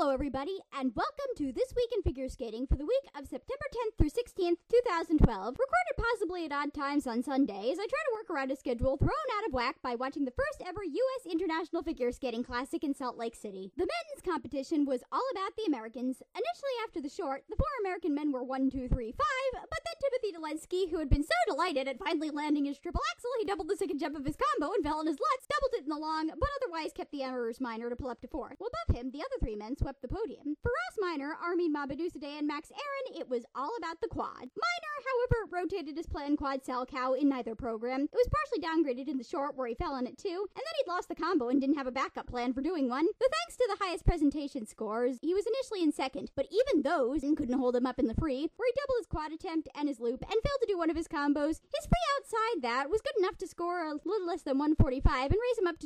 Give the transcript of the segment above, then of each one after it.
Hello everybody, and welcome to This Week in Figure Skating for the week of September 10th through 16th, 2012, recorded possibly at odd times on Sundays. I try to work around a schedule thrown out of whack by watching the first ever U.S. International Figure Skating Classic in Salt Lake City. The men's competition was all about the Americans. Initially after the short, the four American men were 1, 2, 3, 5, but then Timothy Dolensky, who had been so delighted at finally landing his triple axel, he doubled the second jump of his combo and fell on his lutz, doubled it in the long, but otherwise kept the errors minor to pull up to fourth. Well, above him, the other three men swept the podium. For Ross Minor, Armin Mabadousadeh, and Max Aaron, it was all about the quad. Minor, however, rotated his planned quad Salchow in neither program. It was partially downgraded in the short, where he fell on it too, and then he'd lost the combo and didn't have a backup plan for doing one. Though thanks to the highest presentation scores, he was initially in second, but even those couldn't hold him up in the free, where he doubled his quad attempt and his loop, and failed to do one of his combos. His free outside that was good enough to score a little less than 145 and raise him up to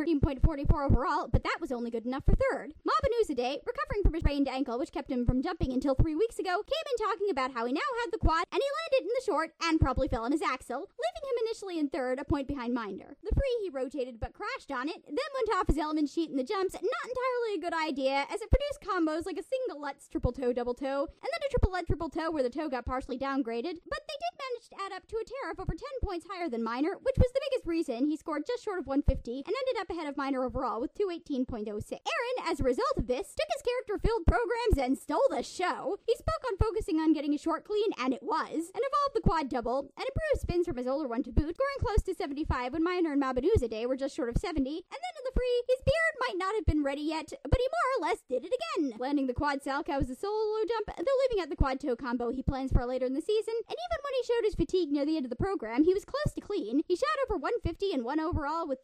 13.44 overall, but that was only good enough for third. Mabadousadeh, recovering from his sprained ankle, which kept him from jumping until 3 weeks ago, came in talking about how he now had the quad, and he landed in the short, and probably fell on his axle, leaving him initially in third, a point behind Minder. The free he rotated but crashed on it, then went off his element sheet in the jumps, not entirely a good idea, as it produced combos like a single Lutz triple toe double toe, and then a triple Lutz triple toe where the toe got partially downgraded, but they did manage to add up to a tariff over 10 points higher than Minor, which was the biggest reason he scored just short of 150, and ended up ahead of Minor overall with 218.06. Aaron, as a result of this, took his character-filled programs and stole the show. He spoke on focusing on getting his short clean, and it was, and evolved the quad double, and improved spins from his older one to boot, scoring close to 75 when Minor and Mabadousadeh were just short of 70, and then in the free, his beard might not have been ready yet, but he more or less did it again, landing the quad Salchow as a solo jump, though leaving out the quad toe combo he plans for later in the season, and even when he showed his fatigue near the end of the program, he was close to clean. He shot over 150 and won overall with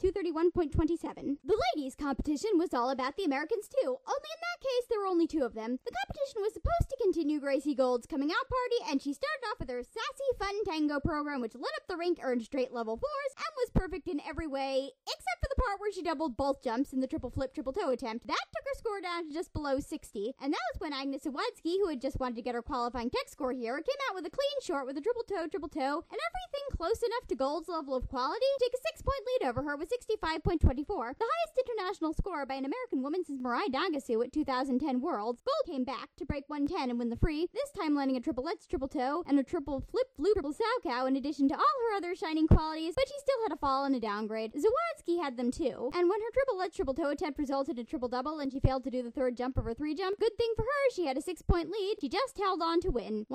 231.27. The ladies' competition was all about the Americans too, only in that case there were only two of them. The competition was supposed to continue Gracie Gold's coming out party, and she started off with her sassy fun tango program, which lit up the rink, earned straight level 4s, and was perfect in every way, except for the part where she doubled both jumps in the triple flip triple toe attempt. That took her score down to just below 60, and that was when Agnes Sawadsky, who had just wanted to get her qualifying tech score here, came out with a clean short with a triple toe, and everything close enough to Gold's level of quality to take a 6-point lead over her with 65.24, the highest international score by an American woman since Mirai Dagasu at 2010 Worlds. Gold came back to break 110 and win the free, this time landing a triple Lutz triple toe and a triple flip loop triple Salchow in addition to all her other shining qualities, but she still had a fall and a downgrade. Zawadsky had them too, and when her triple Lutz triple toe attempt resulted in a triple double and she failed to do the third jump of her 3 jump, good thing for her, she had a 6-point lead. She just held on to win,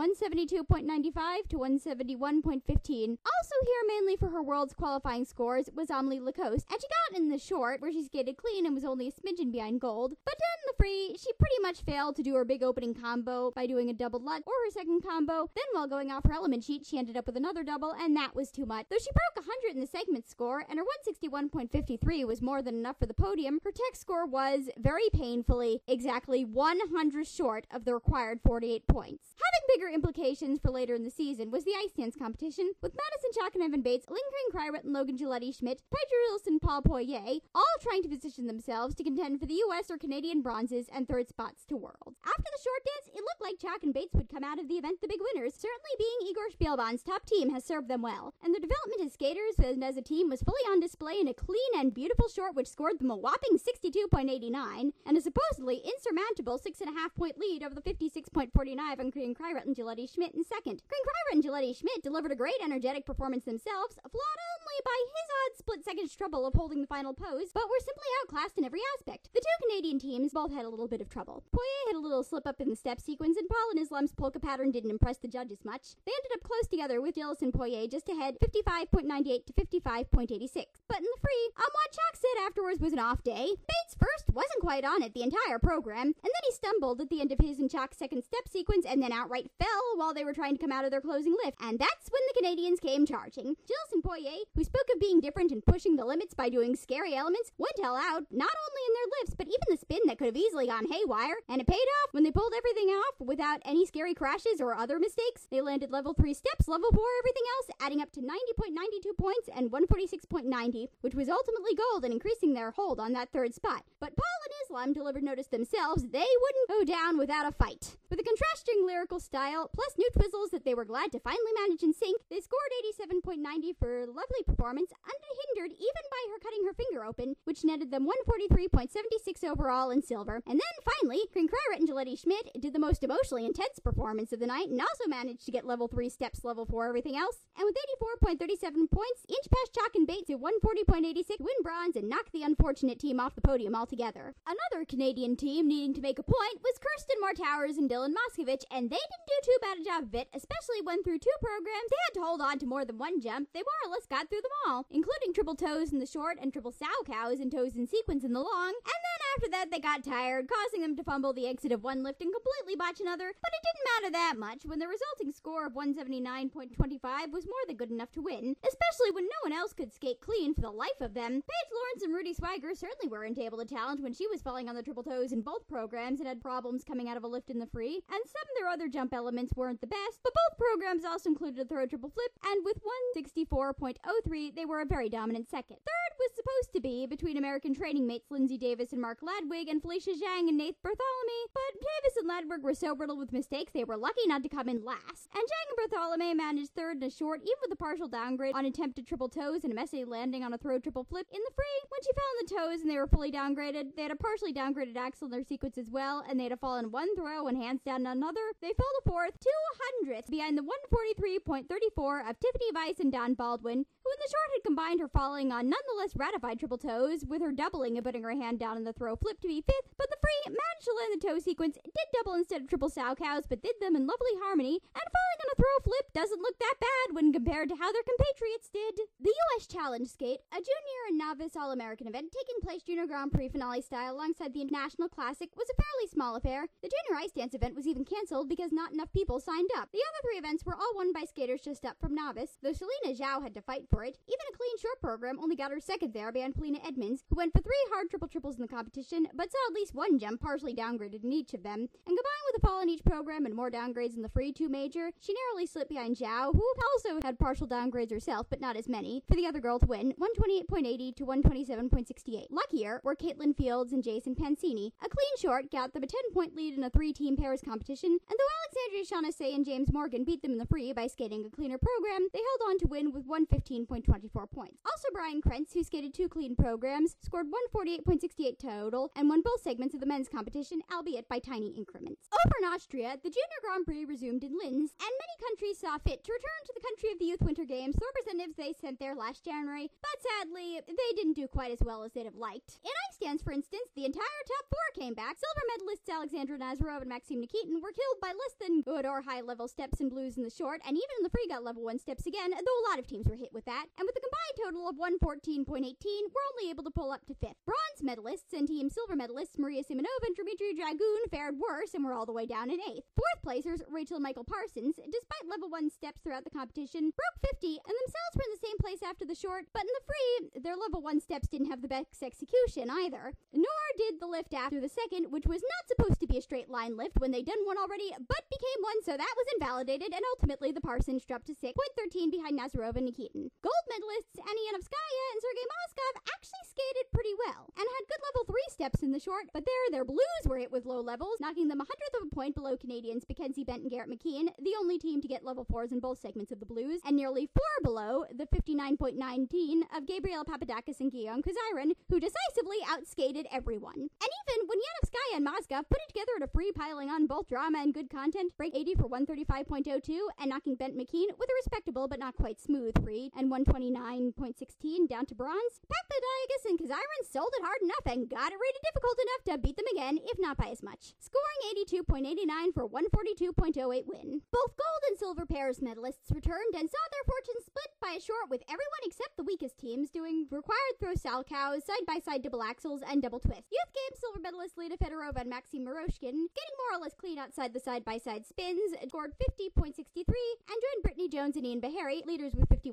172.95 to 171.15. Also here mainly for her World's qualifying scores was Amelie Lacoste, and she got in the short, where she skated clean and was only a smidgen behind Gold, but then in the free, she pretty much failed to do her big opening combo by doing a double Lutz or her second combo. Then while going off her element sheet, she ended up with another double, and that was too much. Though she broke 100 in the segment score, and her 161.53 was more than enough for the podium, her tech score was, very painfully, exactly 100 short of the required 48 points. Having bigger implications for later in the season was the ice dance competition, with Madison Chalk and Evan Bates, Lindgren Kryrat and Logan Giletti Schmidt, Pedro Ilson and Paul Poirier, all trying to position themselves to contend for the U.S. or Canadian bronzes and third spots to Worlds. After the short dance, it looked like Chalk and Bates would come out of the event the big winners. Certainly being Igor Spielbahn's top team has served them well, and the development as skaters and as a team was fully on display in a clean and beautiful short which scored them a whopping 62.89 and a supposedly insurmountable 6.5-point lead over the 56.49 on Green Kryrat and Giletti Schmidt in second. Green Kryrat and Giletti Schmidt delivered a great energetic performance themselves, flawed only by his odd split-second trouble of holding the final pose, but were simply outclassed in every aspect. The two Canadian teams both had a little bit of trouble. Poirier had a little slip-up in the step sequence, and Paul and Islam's polka pattern didn't impress the judges much. They ended up close together with Gillis and Poirier just ahead, 55.98 to 55.86. But in the free, what Chalk said afterwards was an off day. Bates first wasn't quite on it the entire program, and then he stumbled at the end of his and Chalk's second step sequence and then outright fell while they were trying to come out of their closing lift, and that's when the Canadians came charging. Gillis and Poirier, who spoke of being different and pushing the limits by doing scary elements, went all out, not only in their lifts, but even the spin that could have easily gone haywire, and it paid off when they pulled everything off without any scary crashes or other mistakes. They landed level 3 steps, level 4 everything else, adding up to 90.92 points and 146.90, which was ultimately gold and increasing their hold on that third spot. But Paul and Islam delivered notice themselves. they wouldn't go down without a fight. With a contrasting lyrical style, plus new twizzles that they were glad to finally manage in sync, they scored 87.90 for a lovely performance, unhindered even by her cutting her finger open, which netted them 143.76 overall in silver. And then, finally, Corinne Crowritt and Gillette Schmidt did the most emotionally intense performance of the night, and also managed to get level 3 steps, level 4 everything else. And with 84.37 points, inch past Chalk and Bates at 140.86 to win bronze and knock the unfortunate team off the podium altogether. Another Canadian team needing to make a point was Kirsten Moore-Towers and Dylan Moskovich, and they didn't do too bad a job of it, especially when through 2 programs they had to hold on to more than one jump. They more or less got through them all, including triple toes in the short and triple sow cows and toes in sequence in the long, and then after that they got tired, causing them to fumble the exit of one lift and completely botch another, but it didn't matter that much when the resulting score of 179.25 was more than good enough to win, especially when no one else could skate clean for the life of them. Paige Lawrence and Rudy Swiger certainly weren't able to challenge when she was falling on the triple toes in both programs and had problems coming out of a lift in the free, and some of their other jump elements weren't the best, but both programs also included a throw triple flip, and with 164.03 they were a very dominant second. Third was supposed to be between American training mates Lindsay Davis and Mark Ladwig and Felicia Zhang and Nath Bartholomew, but Davis and Ladwig were so riddled with mistakes they were lucky not to come in last. And Zhang and Bartholomew managed third in a short, even with a partial downgrade on attempted triple toes and a messy landing on a throw triple flip in the free. When she fell on the toes and they were fully downgraded, they had a partially downgraded axel in their sequence as well, and they had to fall in one throw and hands down on another. They fell to fourth, 200th behind the 143.34 of Tiffany Weiss and Dawn Baldwin, who in the short had combined her falling on nonetheless ratified triple toes with her doubling and putting her hand down in the throw flip to be fifth, but the free managed to land the toe sequence, did double instead of triple sow cows, but did them in lovely harmony, and falling on a throw flip doesn't look that bad when compared to how their compatriots did. The U.S. Challenge Skate, a junior and novice All-American event taking place Junior Grand Prix finale style alongside the International Classic, was a fairly small affair. The junior ice dance event was even cancelled because not enough people signed up. The other 3 events were all won by skaters just up from novice, though Shalina Zhao had to fight for it. Even a clean short program only got her second there behind Polina Edmonds, who went for 3 hard triple triples in the competition, but saw at least one jump partially downgraded in each of them. And combined with a fall in each program and more downgrades in the free 2 major, she narrowly slipped behind Zhao, who also had partial downgrades herself, but not as many, for the other girl to win, 128.80 to 127.68. Luckier were Caitlin Fields and Jason Pancini. A clean short got them a 10-point lead in a 3-team pairs competition, and though Alexandria Shaughnessy and James Morgan beat them in the free by skating a cleaner program, they held on to win with 115.24 points. Also, Brian Krentz, who skated 2 clean programs, scored 148.68 total and won both segments of the men's competition, albeit by tiny increments. Over in Austria, the Junior Grand Prix resumed in Linz, and many countries saw fit to return to the country of the Youth Winter Games, the representatives they sent there last January, but sadly, they didn't do quite as well as they'd have liked. In ice dance, for instance, the entire top 4 came back. Silver medalists Alexandra Nazarova and Maxime Nikitin were killed by less than good or high-level steps and blues in the short, and even in the free got level 1 steps again, though a lot of teams were hit with that. And with a combined total of 114.18, were only able to pull up to 5th. Bronze medalists and team silver medalists Maria Simonova and Dmitry Dragoon fared worse and were all the way down in 8th. 4th placers Rachel and Michael Parsons, despite level 1 steps throughout the competition, broke 50 and themselves were in the same place after the short, but in the free, their level 1 steps didn't have the best execution either. Nor did the lift after the second, which was not supposed to be a straight line lift when they'd done one already, but became one, so that was invalidated, and ultimately the Parsons dropped to 6.13 behind Nazarova and Nikitin. Gold medalists Annie Yanovskaya and Sergei Moskov actually skated pretty well, and had good level 3 steps in the short, but their blues were hit with low levels, knocking them 100th of a point below Canadians Mackenzie Bent and Garrett McKeon, the only team to get level 4s in both segments of the blues, and nearly 4 below the 59.19 of Gabriel Papadakis and Guillaume Kazairan, who decisively outskated everyone. And even when Yanovskaya and Moskov put it together at a free piling on both drama and good content, break 80 for 135.02, and knocking Bent McKean with a respectable but not quite smooth free, and 129.16 down to bronze, Papadakis and Kazairan sold it hard enough and got it rated difficult enough to beat them again, if not by as much, scoring 82.89 for 142.08 win. Both gold and silver pairs medalists returned and saw their fortunes split by a short, with everyone except the weakest teams doing required throw salchows, side-by-side double axles, and double twists. Youth Games silver medalist Lita Fedorova and Maxime Miroshkin, getting more or less clean outside the side-by-side spins, scored 50.63, and joined Brittany Jones and Ian Beharry, leaders with 51.7,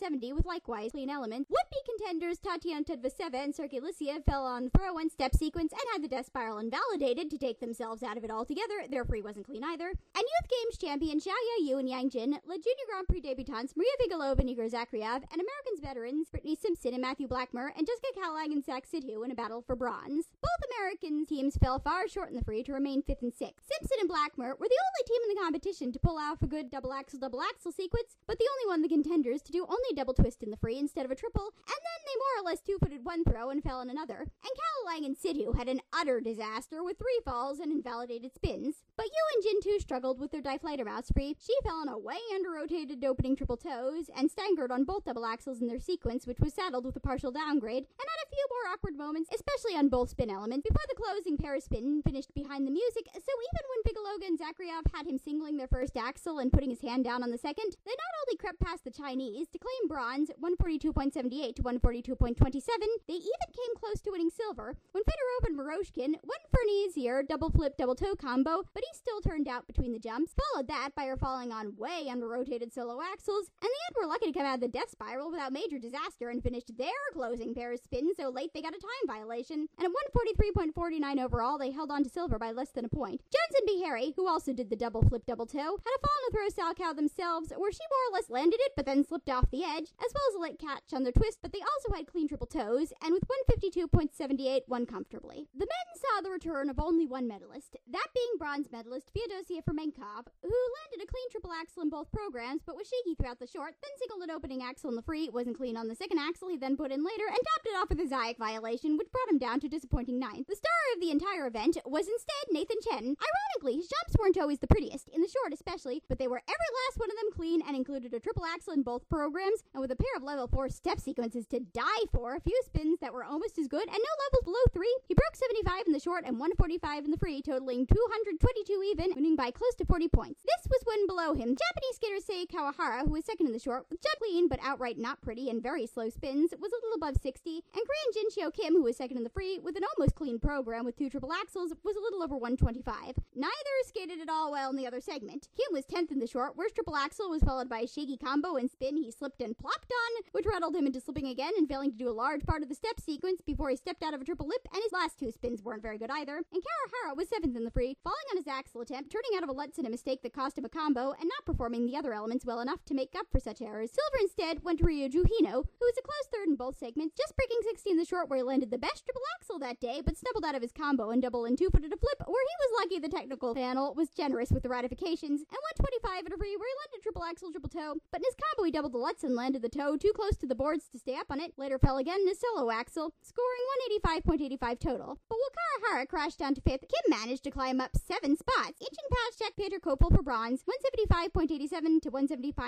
170 with likewise clean elements. Would-be contenders Tatiana Tudvaseva and Sergei Lysiev fell on the throw and step sequence and had the death spiral invalidated to take themselves out of it altogether. Their free wasn't clean either. And Youth Games champion Xiao Yayu and Yang Jin led Junior Grand Prix debutantes Maria Vigilova and Igor Zakriev and Americans veterans Brittany Simpson and Matthew Blackmer and Jessica Callahan and Zach Sidhu in a battle for bronze. Both American teams fell far short in the free to remain 5th and 6th. Simpson and Blackmer were the only team in the competition to pull off a good double axel sequence, but the only one of the contenders to do only a double twist in the free instead of a triple, and then they more or less two-footed one throw and fell in another. And Callahan and Sidhu had an utter disaster with 3 falls and invalidated spins. But Yu and Jin too struggled with their Diflighter mouse free. She fell on a way under-rotated opening triple toes and staggered on both double axles in their sequence, which was saddled with a partial downgrade, and had a few more awkward moments, especially on both spin elements, before the closing pair spin finished behind the music. So even when Vigilova and Zakriev had him singling their first axle and putting his hand down on the second, they not only crept past the Chinese to claim bronze, 142.78 to 142.27, they even came close to winning silver when Fedorov and Moroshkin went for an easier double flip, double toe combo, but he still turned out between the jumps, followed that by her falling on way under-rotated solo axles, and the end were lucky to come out of the death spiral without major disaster and finished their closing pair of spins so late they got a time violation, and at 143.49 overall, they held on to silver by less than a point. Jones and Bihari, who also did the double flip, double toe, had a fall on a throw Salchow themselves, where she more or less landed it, but then slipped off the edge, as well as a late catch on their twist, but they also had clean triple toes, and with 152.78, won comfortably. The men saw the return of only one medalist, that being bronze medalist Feodosia Fermenkov, who landed a clean triple axle in both programs, but was shaky throughout the short, then singled an opening axle in the free, wasn't clean on the second axle he then put in later, and topped it off with a Zayek violation, which brought him down to a disappointing 9th. The star of the entire event was instead Nathan Chen. Ironically, his jumps weren't always the prettiest, in the short especially, but they were every last one of them clean and included a triple axle in both programs, and with a pair of level 4 step sequences to die for, a few spins that were almost as good, and no levels below 3. He broke 75 in the short and 145 in the free, totaling 222 even, winning by close to 40 points. This was when below him, Japanese skater Sei Kawahara, who was second in the short, with just clean but outright not pretty and very slow spins, was a little above 60, and Korean Jinshio Kim, who was second in the free, with an almost clean program with 2 triple axles, was a little over 125. Neither skated at all well in the other segment. Kim was 10th in the short, where his triple axle was followed by a shaky combo and spin he slipped and plopped on, which rattled him into slipping again and failing to do a large part of the step sequence before he stepped out of a triple lip, and his last 2 spins weren't very good either. And Kawahara was 7th in the free, falling on his axle attempt, turning out of a Lutz in a mistake that cost him a combo, and not performing the other elements well enough to make up for such errors. Silver instead went to Ryoju Hino, who was a close 3rd in both segments, just breaking 60 in the short where he landed the best triple axle that day, but stumbled out of his combo and double and 2-footed a flip, where he was lucky the technical panel was generous with the ratifications, and 125 at a free where he landed triple axle, triple toe, but in his combo he doubled the Lutz and landed the toe too close to the boards to stay up on it, later fell again in his solo axle, scoring 185.85 total. But while Kawahara crashed down to 5th, Kim managed to climb up 7 spots, inching past Jack Peter Kopel for bronze, 175.87 to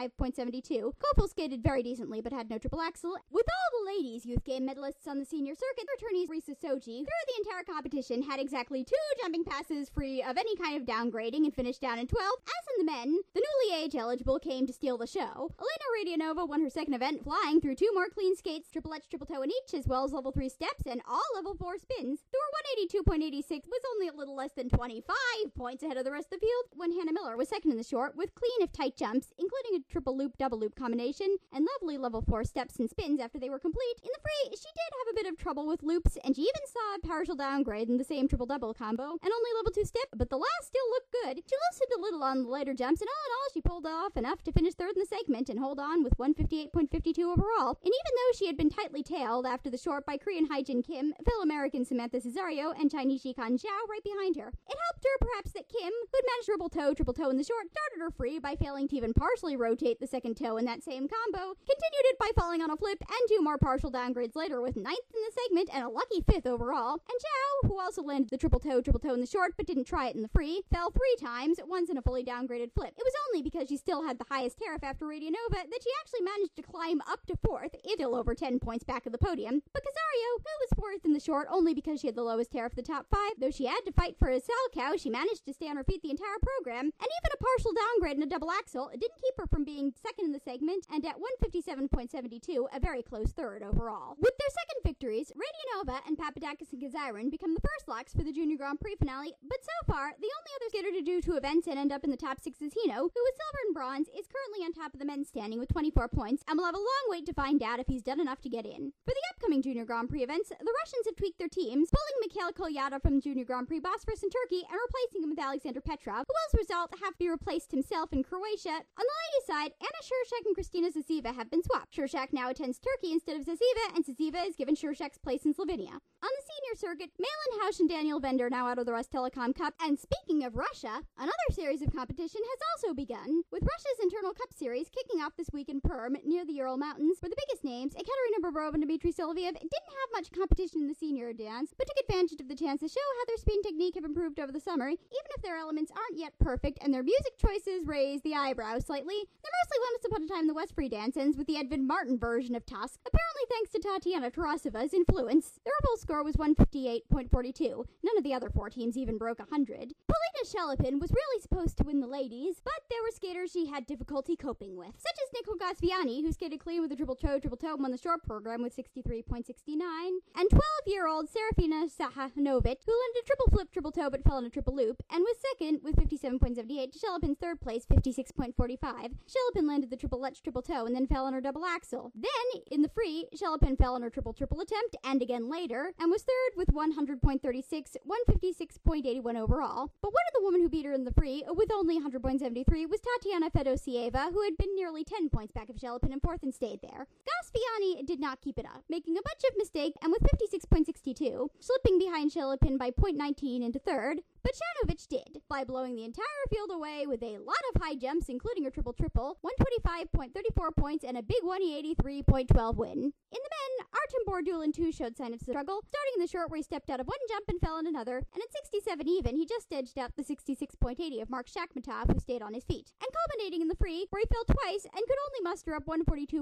175.72. Kopel skated very decently but had no triple axle. With all the ladies' youth game medalists on the senior circuit, returnees Risa Soji, through the entire competition, had exactly 2 jumping passes free of any kind of downgrading and finished down in 12th. As in the men, the newly age-eligible came to steal the show. Elena Radionova won her second event, flying through 2 more clean skates, triple H, triple toe in each, as well as level 3 steps and all level 4 spins. Through 182.86 was only a little less than 25 points ahead of the rest of the field when Hannah Miller was second in the short with clean if tight jumps, including a triple loop, double loop combination, and lovely level 4 steps and spins after they were complete. In the free, she did have a bit of trouble with loops, and she even saw a partial downgrade in the same triple double combo, and only level 2 step, but the last still looked good. She loosened a little on the later jumps, and all in all, she pulled off enough to finish 3rd in the segment and hold on with 158.52 overall. And even though she had been tightly tailed after the short by Korean Haijin Kim, fellow American Samantha Cesario, and Chinese Shikan Zhao right behind her, it helped her perhaps that Kim, who'd managed triple toe in the short, started her free by failing to even partially rotate the second toe in that same combo, continued it by falling on a flip, and 2 more partial downgrades later with 9th in the segment and a lucky 5th overall. And Zhao, who also landed the triple toe in the short but didn't try it in the free, fell 3 times, once in a fully downgraded flip. It was only because she still had the highest tariff after Radionova that she actually managed to climb up to 4th, still over 10 points back of the podium. But Casario, who was 4th in the short only because she had the lowest tariff of the top 5, though she had to fight for a Salchow, she managed to stay on her feet the entire program, and even a partial downgrade in a double axle didn't keep her from being second in the segment, and at 157.72, a very close 3rd overall. With their second victories, Radionova and Papadakis and Kaziron become the first locks for the Junior Grand Prix finale, but so far, the only other skater to do 2 events and end up in the top 6 is Hino, who with silver and bronze is currently on top of the men's standing with 24 points, points, and we'll have a long wait to find out if he's done enough to get in. For the upcoming Junior Grand Prix events, the Russians have tweaked their teams, pulling Mikhail Kolyada from Junior Grand Prix Bosphorus in Turkey and replacing him with Alexander Petrov, who will as a result have to be replaced himself in Croatia. On the ladies' side, Anna Shurshak and Kristina Zasiva have been swapped. Shurshak now attends Turkey instead of Zasiva, and Zasiva is given Shurshak's place in Slovenia. On the senior circuit, Malin Hausch and Daniel Vender now out of the Rostelecom Cup. And speaking of Russia, another series of competition has also begun, with Russia's internal cup series kicking off this week in Perm near the Ural Mountains, where the biggest names, Ekaterina Bobrova and Dmitry Soloviev, didn't have much competition in the senior dance, but took advantage of the chance to show how their speed and technique have improved over the summer, even if their elements aren't yet perfect and their music choices raise the eyebrows slightly. They're mostly Once Upon a Time the West Free Dance ends with the Edvin Martin version of Tusk, apparently thanks to Tatiana Tarasova's influence. Their overall score was 158.42. None of the other four teams even broke 100. Polina Shelopin was really supposed to win the ladies, but there were skaters she had difficulty coping with, such as Nikol Gosviani, who skated clean with a triple toe and won the short program with 63.69, and 12-year-old Serafina Sahanovic, who landed a triple flip, triple toe, but fell in a triple loop, and was second with 57.78 to Shelopin's third place, 56.45. Shelopin landed the triple lech, triple toe, and then fell on her double axel. Then, in the free, Shelopin fell on her triple attempt, and again later, and was third with 100.36, 156.81 overall. But one of the women who beat her in the free, with only 100.73, was Tatiana Fedosieva, who had been nearly 10 points back of Shelopin in fourth and stayed there. Gosviani did not keep it up, making a bunch of mistakes, and with 56.62, slipping behind Shelopin by 0.19 into third. But Shanovic did, by blowing the entire field away with a lot of high jumps, including a triple, 125.34 points, and a big 183.12 win. In the men, Artem Bordulin too showed signs of struggle, starting in the short where he stepped out of one jump and fell in another, and at 67 even, he just edged out the 66.80 of Mark Shakhmatov, who stayed on his feet, and culminating in the free, where he fell twice and could only muster up 142.14,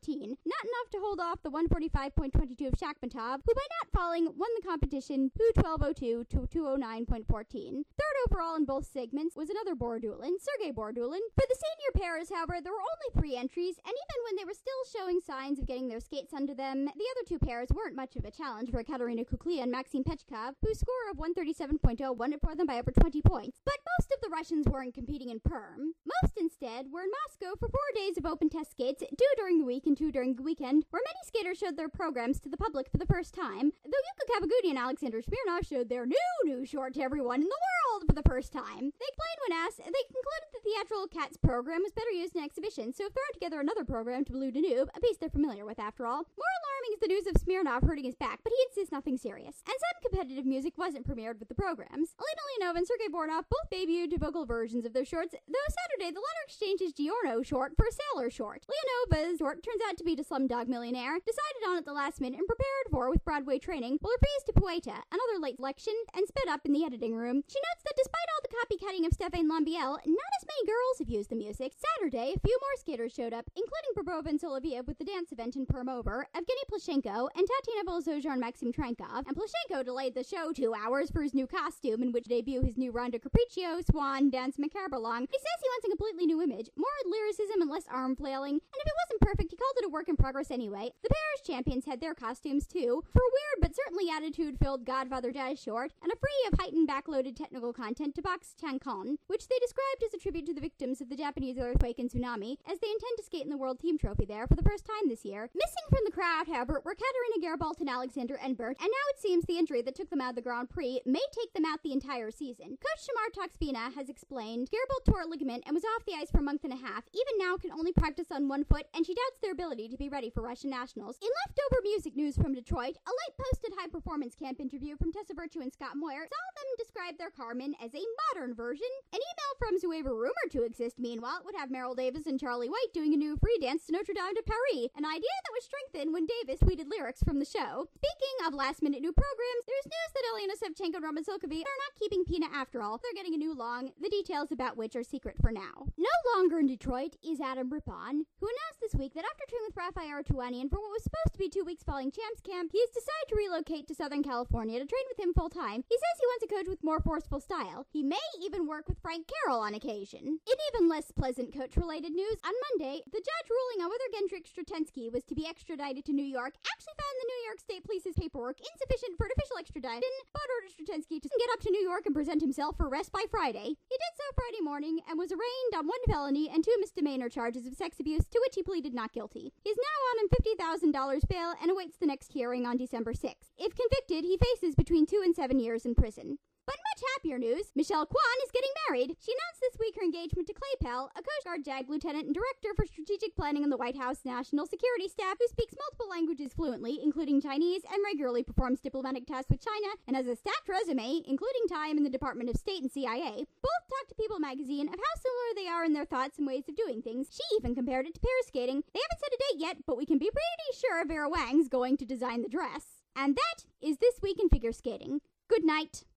not enough to hold off the 145.22 of Shakhmatov, who by not falling won the competition 212.02 to 209.14. Third overall in both segments was another Bordulin, Sergei Bordulin. For the senior pairs, however, there were only 3 entries, and even when they were still showing signs of getting their skates under them, the other 2 pairs weren't much of a challenge for Katerina Kuklia and Maxim Pechkov, whose score of 137.0 won it for them by over 20 points. But most of the Russians weren't competing in Perm. Most instead were in Moscow for 4 days of open test skates, 2 during the week and 2 during the weekend, where many skaters showed their programs to the public for the first time, though Yuka Kavaguti and Alexander Smirnov showed their new short to everyone in the world for the first time. They explained when asked, they concluded the theatrical Cats program was better used in exhibition, so have thrown together another program to Blue Danube, a piece they're familiar with after all. More alarming is the news of Smirnov hurting his back, but he insists nothing serious. And some competitive music wasn't premiered with the programs. Elena Leonova and Sergei Bornov both debuted vocal versions of their shorts, though Saturday the latter exchanged his Giorno short for a Sailor short. Leonova's short turns out to be to Slumdog Millionaire, decided on at the last minute and prepared for with Broadway training, will reprise to Poeta, another late selection, and sped up in the editing room. She notes that despite all the copycatting of Stéphane Lambiel, not as many girls have used the music. Saturday, a few more skaters showed up, including Bobrova and Soloviev with the dance event in Perm over, Evgeny Plashenko, and Tatiana Volozhar and Maxim Trankov, and Plashenko delayed the show 2 hours for his new costume, in which to debut his new Rondo Capriccio, Swan, Dance Macabre along. He says he wants a completely new image, more lyricism and less arm flailing, and if it wasn't perfect, he called it a work in progress anyway. The Paris champions had their costumes too, for a weird but certainly attitude-filled Godfather Jazz short, and a free of heightened backloaded technical content to Box Chankon, which they described as a tribute to the victims of the Japanese earthquake and tsunami, as they intend to skate in the World Team Trophy there for the first time this year. Missing from the crowd, however, were Katerina Gerbolt and Alexander Enbert, and now it seems the injury that took them out of the Grand Prix may take them out the entire season. Coach Shamar Toxvina has explained, Gerbolt tore a ligament and was off the ice for a month and a half, even now can only practice on one foot, and she doubts their ability to be ready for Russian nationals. In leftover music news from Detroit, a late-posted high-performance camp interview from Tessa Virtue and Scott Moyer saw them describe their Carmen as a modern version. An email from Zuever rumored to exist, meanwhile, would have Meryl Davis and Charlie White doing a new free dance to Notre Dame de Paris, an idea that was strengthened when Davis tweeted lyrics from the show. Speaking of last-minute new programs, there's news that Elena Sevchenko and Roman Silkovi are not keeping Pina after all. They're getting a new long, the details about which are secret for now. No longer in Detroit is Adam Rippon, who announced this week that after training with Rafael Artuanian for what was supposed to be 2 weeks following Champs Camp, he has decided to relocate to Southern California to train with him full-time. He says he wants a coach with more forceful style. He may may even work with Frank Carroll on occasion. In even less pleasant coach-related news, on Monday, the judge ruling on whether Gendrik Strutensky was to be extradited to New York actually found the New York State Police's paperwork insufficient for an official extradition, but ordered Strutensky to get up to New York and present himself for arrest by Friday. He did so Friday morning and was arraigned on 1 felony and 2 misdemeanor charges of sex abuse, to which he pleaded not guilty. He is now on $50,000 bail and awaits the next hearing on December 6th. If convicted, he faces between 2 and 7 years in prison. But in much happier news, Michelle Kwan is getting married. She announced this week her engagement to Clay Pell, a Coast Guard JAG lieutenant and director for strategic planning on the White House National Security Staff, who speaks multiple languages fluently, including Chinese, and regularly performs diplomatic tasks with China, and has a stacked resume, including time in the Department of State and CIA. Both talked to People magazine of how similar they are in their thoughts and ways of doing things. She even compared it to pair skating. They haven't set a date yet, but we can be pretty sure Vera Wang's going to design the dress. And that is This Week in Figure Skating. Good night.